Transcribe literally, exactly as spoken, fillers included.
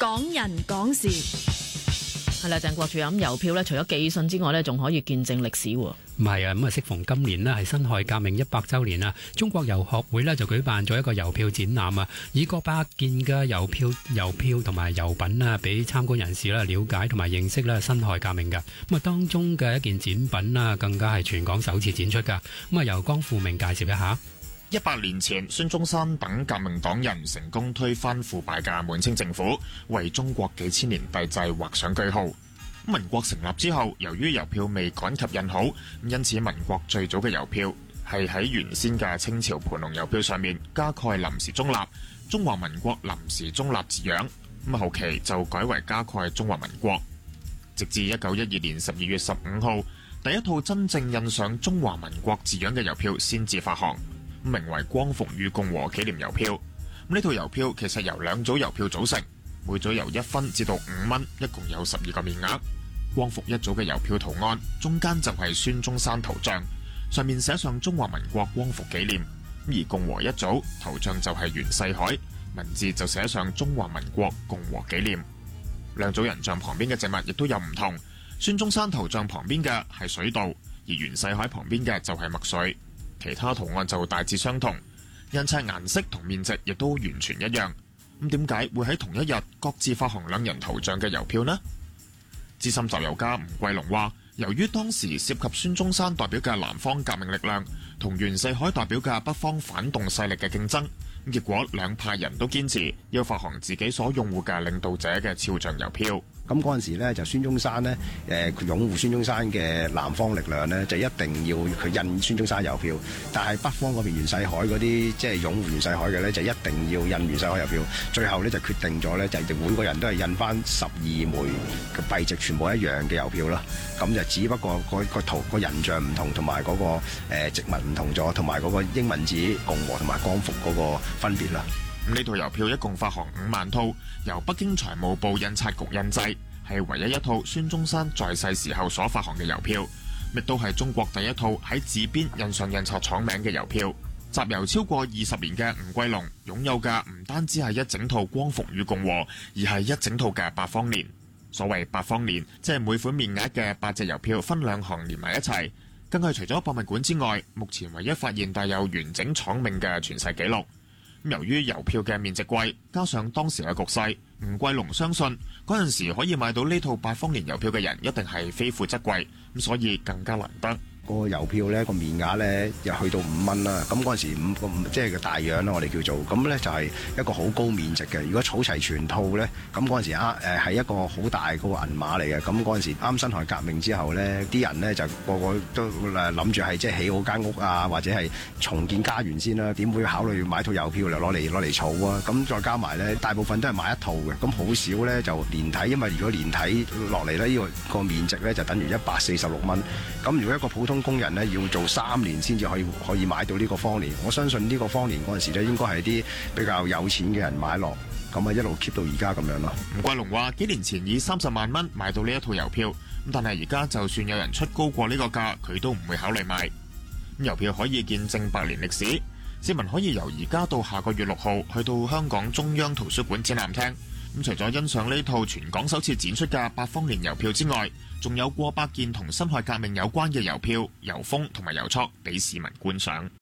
港人講事。 係啦，鄭國柱咁郵票咧，除咗寄信之外咧，仲可以見證歷史喎。 唔係啊，咁啊，適逢今年呢係辛亥革命一百週年啊，中國郵學會呢就舉辦咗一個郵票展覽啊，以過百件嘅郵票、郵票同埋郵品啊，俾參觀人士啦了解同埋認識啦辛亥革命㗎。咁啊，當中嘅一件展品啊，更加係全港首次展出㗎。咁啊，由江富明介紹一下。 一百年前，孫中山等革命黨人成功推翻腐敗嘅滿清政府，為中國幾千年帝制畫上句號。民國成立之後，由於郵票未趕及印好，因此民國最早嘅郵票係喺原先嘅清朝盤龍郵票上面加蓋臨時中立、中華民國臨時中立字樣。咁後期就改為加蓋中華民國，直至一九一二年十二月十五號，第一套真正印上中華民國字樣嘅郵票先至發行，名為光復與共和紀念郵票。呢套郵票其實由兩組郵票組成，每組由一分至到五蚊，一共有十二個面額。光復一組嘅郵票圖案中間就係孫中山頭像，上面寫上中華民國光復紀念；而共和一組頭像就係袁世凱，文字就寫上中華民國共和紀念。兩組人像旁邊嘅植物亦都有唔同，孫中山頭像旁邊嘅係水稻，而袁世凱旁邊嘅就係麥穗。其他圖案就大致相同，印刷顏色同面值亦都完全一樣。咁點解會喺同一日各自發行兩人頭像嘅郵票呢？資深集郵家吳桂龍話，由於當時涉及孫中山代表嘅南方革命力量同袁世凱代表嘅北方反動勢力嘅競爭，結果兩派人都堅持要發行自己所擁護嘅領導者嘅肖像郵票。 咁嗰陣時咧，就孫中山呢，誒擁護孫中山嘅南方力量呢，就一定要佢印孫中山郵票。但係北方嗰邊袁世凱嗰啲，即係擁護袁世凱嘅呢，就一定要印袁世凱郵票。最後呢，就決定咗呢，就係每個人都係印翻十二枚嘅幣值全部一樣嘅郵票啦。咁就只不過個個圖個人像唔同，同埋嗰個誒植物唔同咗，同埋嗰個英文字共和同埋光復嗰個分別啦。 呢套郵票一共發行五萬套，由北京財務部印刷局印製，係唯一一套孫中山在世時候所發行嘅郵票，亦都係中國第一套喺字邊印上印刷廠名嘅郵票。集郵超過二十年嘅吳桂龍擁有嘅唔單止係一整套光復與共和，而係一整套嘅八方年。所謂八方年，即係每款面額嘅八隻郵票分兩行連埋一齊，更係除咗博物館之外，目前唯一發現帶有完整廠名嘅傳世紀錄。由於郵票嘅面值貴，加上當時嘅局勢，吳桂龍相信嗰陣時可以買到呢套八方年郵票嘅人一定係非富則貴，咁所以更加難得。 個郵票咧個面額咧又去到五蚊啦，咁嗰陣時五個即係個大樣啦，我哋叫做咁咧就係一個好高面值嘅。如果儲齊全套咧，咁嗰陣時啊誒係一個好大嗰個銀碼嚟嘅。咁嗰陣時啱辛亥革命之後咧，啲人咧就個個都誒諗住係即係起好間屋啊，或者係重建家園先啦，點會考慮買套郵票嚟攞嚟攞嚟儲啊？咁再加埋咧，大部分都係買一套嘅，咁好少咧就連體，因為如果連體落嚟咧，呢個個面值咧就等於一百四十六蚊。咁如果一個普通工人咧要做三年先至可以可以買到呢個方年，我相信呢個方年嗰陣時咧應該係啲比較有錢嘅人買落，咁啊一路 keep 到而家咁樣咯。 吳桂龍話：幾年前以三十萬蚊買到呢一套郵票，咁但係而家就算有人出高過呢個價，佢都唔會考慮買。咁郵票可以見證百年歷史，市民可以由而家到下個月六號去到香港中央圖書館展覽廳。咁除咗欣賞呢套全港首次展出嘅八方年郵票之外，仲有過百件同辛亥革命有關嘅郵票、郵封同埋郵戳俾市民觀賞。